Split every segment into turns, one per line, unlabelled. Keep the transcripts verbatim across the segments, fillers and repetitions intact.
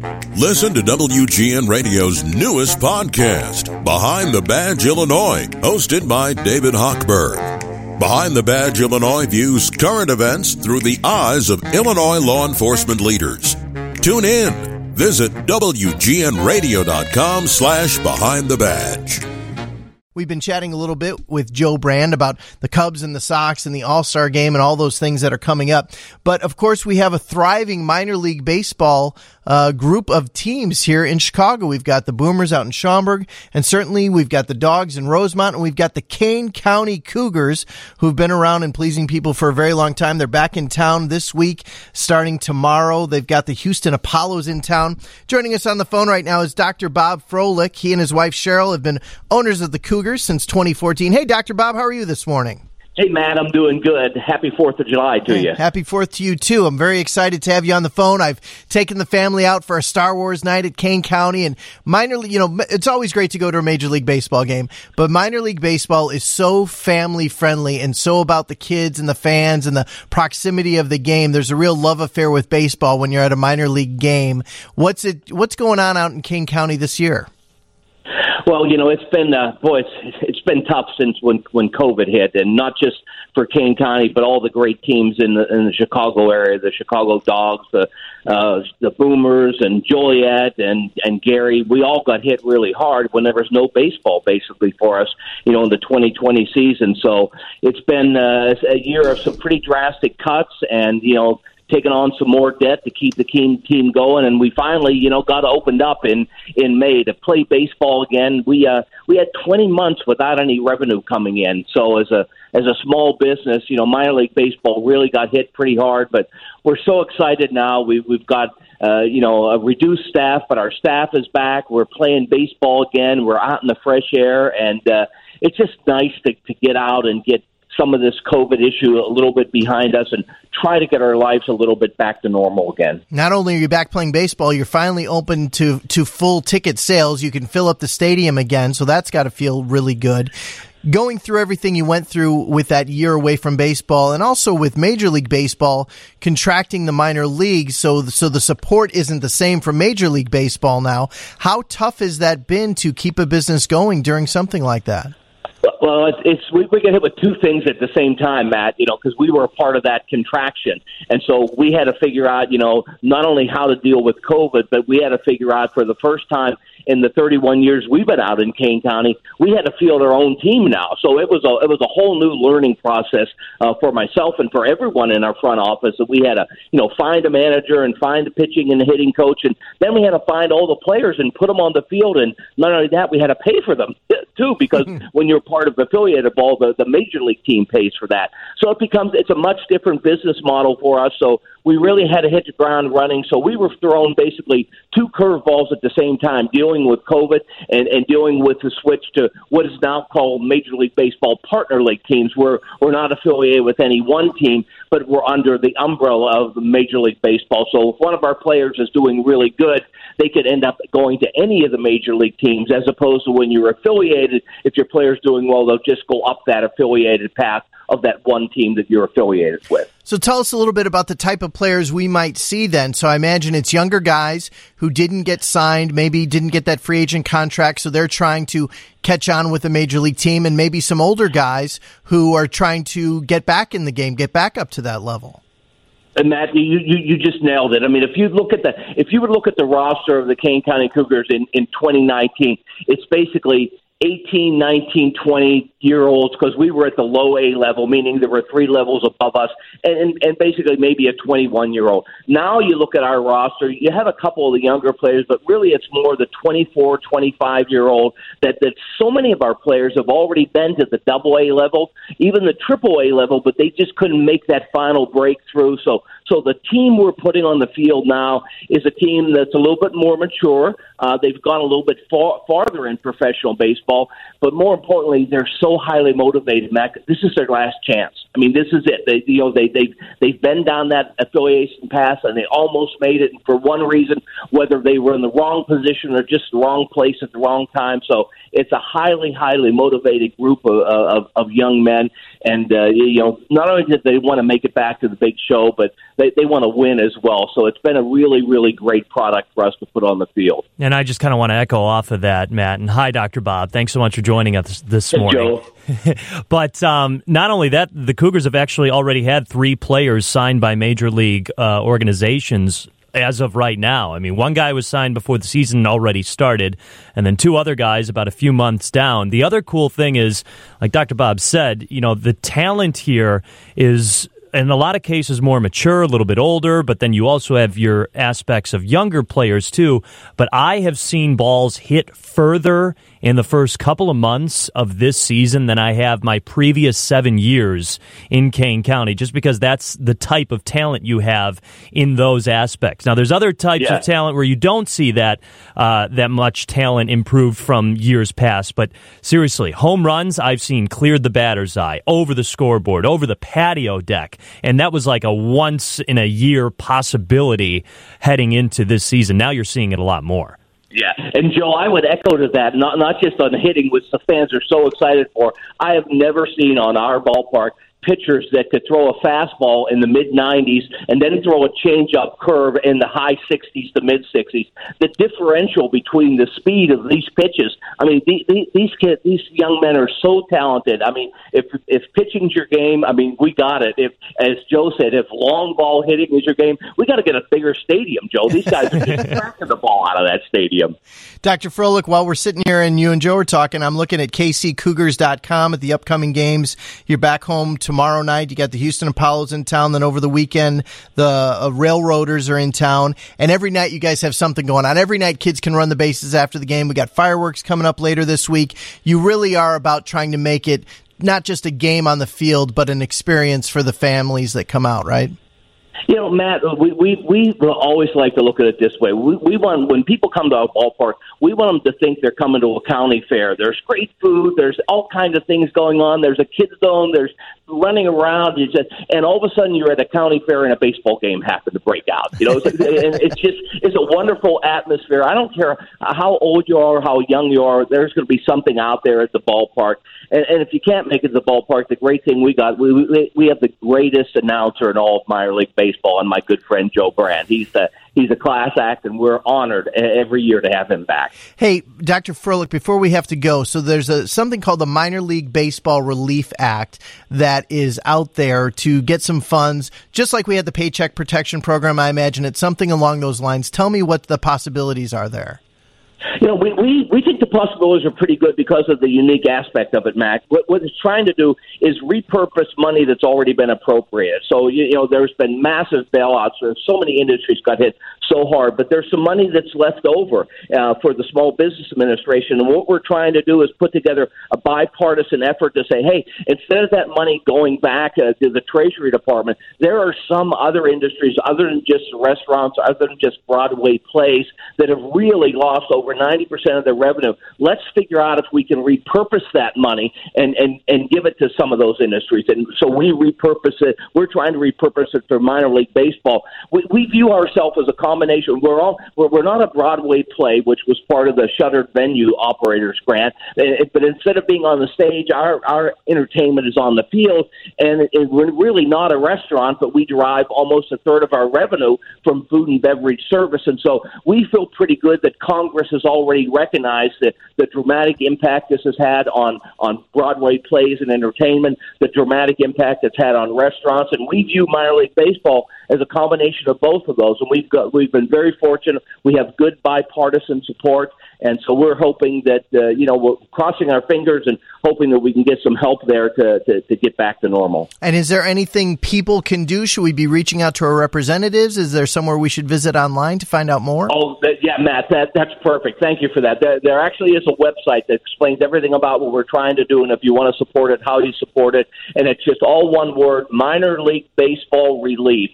Listen to W G N Radio's newest podcast, Behind the Badge Illinois, hosted by David Hochberg. Behind the Badge Illinois views current events through the eyes of Illinois law enforcement leaders. Tune in. Visit W G N radio dot com slash behind the badge.
We've been chatting a little bit with Joe Brand about the Cubs and the Sox and the All-Star Game and all those things that are coming up. But, of course, we have a thriving minor league baseball uh, group of teams here in Chicago. We've got the Boomers out in Schaumburg, and certainly we've got the Dogs in Rosemont, and we've got the Kane County Cougars, who've been around and pleasing people for a very long time. They're back in town this week, starting tomorrow. They've got the Houston Apollos in town. Joining us on the phone right now is Doctor Bob Froelich. He and his wife Cheryl have been owners of the Cougars since twenty fourteen. Hey, Doctor Bob, how are you this morning?
Hey, Matt, I'm doing good. Happy fourth of July to you.
Happy fourth to you, too. I'm very excited to have you on the phone. I've taken the family out for a Star Wars night at Kane County, and minor league, you know, it's always great to go to a Major League Baseball game, but minor league baseball is so family-friendly and so about the kids and the fans and the proximity of the game. There's a real love affair with baseball when you're at a minor league game. What's it? What's going on out in Kane County this year?
Well, you know, it's been, uh, boy, it's, it's been tough since when, when COVID hit, and not just for Kane County, but all the great teams in the, in the Chicago area, the Chicago Dogs, the, uh, the Boomers and Joliet and, and Gary. We all got hit really hard when there was no baseball, basically, for us, you know, in the twenty twenty season. So it's been uh, a year of some pretty drastic cuts and, you know, taking on some more debt to keep the team team going, and we finally, you know, got opened up in, in May to play baseball again. We uh we had twenty months without any revenue coming in. So as a as a small business, you know, minor league baseball really got hit pretty hard. But we're so excited now. We we've got uh you know a reduced staff, but our staff is back. We're playing baseball again. We're out in the fresh air, and uh, it's just nice to to get out and get some of this COVID issue a little bit behind us and try to get our lives a little bit back to normal again.
Not only are you back playing baseball, you're finally open to, to full ticket sales. You can fill up the stadium again, so that's got to feel really good. Going through everything you went through with that year away from baseball and also with Major League Baseball contracting the minor leagues, so, so the support isn't the same for Major League Baseball now. How tough has that been to keep a business going during something like that?
Well, it's, it's we, we get hit with two things at the same time, Matt, you know, because we were a part of that contraction. And so we had to figure out, you know, not only how to deal with COVID, but we had to figure out for the first time in the thirty-one years we've been out in Kane County, we had to field our own team now. So it was a it was a whole new learning process uh, for myself and for everyone in our front office. That we had to, you know, find a manager and find a pitching and a hitting coach, and then we had to find all the players and put them on the field. And not only that, we had to pay for them too, because when you're part of affiliated ball, the, the major league team pays for that. So it becomes it's a much different business model for us. So we really had to hit the ground running. So we were thrown basically two curveballs at the same time, dealing with COVID and, and dealing with the switch to what is now called Major League Baseball partner league teams, where we're not affiliated with any one team, but we're under the umbrella of Major League Baseball. So if one of our players is doing really good, they could end up going to any of the major league teams, as opposed to when you're affiliated, if your player's doing well, they'll just go up that affiliated path of that one team that you're affiliated with.
So tell us a little bit about the type of players we might see then. So I imagine it's younger guys who didn't get signed, maybe didn't get that free agent contract, so they're trying to catch on with a major league team, and maybe some older guys who are trying to get back in the game, get back up to that level.
And Matt, you, you you just nailed it. I mean, if you look at the if you would look at the roster of the Kane County Cougars in, in twenty nineteen, it's basically eighteen, nineteen, twenty-year-olds, because we were at the low A level, meaning there were three levels above us, and, and, and basically maybe a twenty-one-year-old. Now you look at our roster, you have a couple of the younger players, but really it's more the twenty-four, twenty-five-year-old that, that so many of our players have already been to the double A level, even the triple A level, but they just couldn't make that final breakthrough. So So the team we're putting on the field now is a team that's a little bit more mature. Uh, they've gone a little bit far, farther in professional baseball, but more importantly, they're so highly motivated, Mac. This is their last chance. I mean, this is it. They, you know, they they've they've been down that affiliation path, and they almost made it. And for one reason, whether they were in the wrong position or just the wrong place at the wrong time. So it's a highly, highly motivated group of of, of young men. and uh, you know, not only did they want to make it back to the big show, but they, they want to win as well. So it's been a really, really great product for us to put on the field.
And I just kind of want to echo off of that, Matt. And hi, Doctor Bob. Thanks so much for joining us this
Hey,
morning.
Joe.
But um, not only that, the Cougars have actually already had three players signed by major league uh, organizations as of right now. I mean, one guy was signed before the season already started, and then two other guys about a few months down. The other cool thing is, like Doctor Bob said, you know, the talent here is, in a lot of cases, more mature, a little bit older, but then you also have your aspects of younger players too. But I have seen balls hit further in the first couple of months of this season than I have my previous seven years in Kane County, just because that's the type of talent you have in those aspects. Now, there's other types
yeah.
of talent where you don't see that uh, that much talent improved from years past. But seriously, home runs, I've seen cleared the batter's eye, over the scoreboard, over the patio deck. And that was like a once-in-a-year possibility heading into this season. Now you're seeing it a lot more.
Yeah, and Joe, I would echo to that, not not just on hitting, which the fans are so excited for. I have never seen on our ballpark pitchers that could throw a fastball in the mid nineties and then throw a changeup curve in the high sixties to mid sixties. The differential between the speed of these pitches, I mean, the, the, these kids, these young men are so talented. I mean, if if pitching's your game, I mean, we got it. If, as Joe said, if long ball hitting is your game, we got to get a bigger stadium, Joe. These guys are just cracking the ball out of that stadium.
Doctor Froelich, while we're sitting here and you and Joe are talking, I'm looking at K C Cougars dot com at the upcoming games. You're back home tomorrow night. You got the Houston Apollos in town. Then over the weekend, the uh, Railroaders are in town. And every night you guys have something going on. Every night kids can run the bases after the game. We got fireworks coming up later this week. You really are about trying to make it not just a game on the field, but an experience for the families that come out, right?
You know, Matt, we, we, we always like to look at it this way. We, we want, when people come to our ballpark, we want them to think they're coming to a county fair. There's great food. There's all kinds of things going on. There's a kids zone. There's running around. You just, and all of a sudden you're at a county fair and a baseball game happened to break out. You know, it's, and it's just, it's a wonderful atmosphere. I don't care how old you are, how young you are. There's going to be something out there at the ballpark. And, and if you can't make it to the ballpark, the great thing we got, we, we we have the greatest announcer in all of minor league baseball, and my good friend Joe Brand. He's the he's a class act, and we're honored every year to have him back.
Hey, Doctor Froelich, before we have to go, so there's a something called the Minor League Baseball Relief Act that is out there to get some funds, just like we had the Paycheck Protection Program. I imagine it's something along those lines. Tell me what the possibilities are there.
You know, we, we, we think the possibilities are pretty good because of the unique aspect of it, Mac. What, what it's trying to do is repurpose money that's already been appropriated. So, you, you know, there's been massive bailouts. There's so many industries got hit so hard, but there's some money that's left over uh, for the Small Business Administration. And what we're trying to do is put together a bipartisan effort to say, hey, instead of that money going back uh, to the Treasury Department, there are some other industries other than just restaurants, other than just Broadway plays that have really lost over ninety percent of their revenue. Let's figure out if we can repurpose that money and, and, and give it to some of those industries. And so we repurpose it. We're trying to repurpose it for minor league baseball. We, we view ourselves as a combination. We're all we're, we're not a Broadway play, which was part of the shuttered venue operators grant. But instead of being on the stage, our, our entertainment is on the field. And it, it, we're really not a restaurant, but we derive almost a third of our revenue from food and beverage service. And so we feel pretty good that Congress has already recognized the, the dramatic impact this has had on, on Broadway plays and entertainment, the dramatic impact it's had on restaurants, and we view minor league baseball as a combination of both of those. And we've got we've been very fortunate. We have good bipartisan support, and so we're hoping that uh, you know we're crossing our fingers and hoping that we can get some help there to, to to get back to normal.
And is there anything people can do? Should we be reaching out to our representatives? Is there somewhere we should visit online to find out more?
Oh, that, yeah, Matt, that that's perfect. Thank you for that. There, there actually is a website that explains everything about what we're trying to do, and if you want to support it, how you support it, and it's just all one word: Minor League Baseball Relief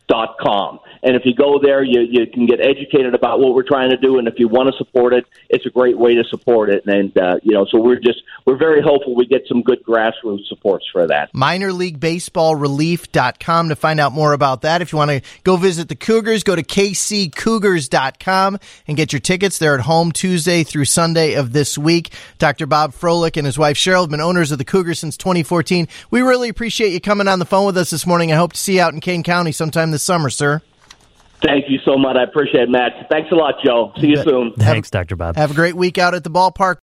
dot com. And if you go there, you, you can get educated about what we're trying to do. And if you want to support it, it's a great way to support it. And, uh, you know, so we're just, we're very hopeful we get some good grassroots supports for that.
minor league baseball relief dot com to find out more about that. If you want to go visit the Cougars, go to k c cougars dot com and get your tickets. They're at home Tuesday through Sunday of this week. Doctor Bob Froelich and his wife Cheryl have been owners of the Cougars since twenty fourteen. We really appreciate you coming on the phone with us this morning. I hope to see you out in Kane County sometime this summer, sir.
Thank you so much. I appreciate it, Matt. Thanks a lot, Joe. See you soon.
Thanks, Doctor Bob.
Have a great week out at the ballpark.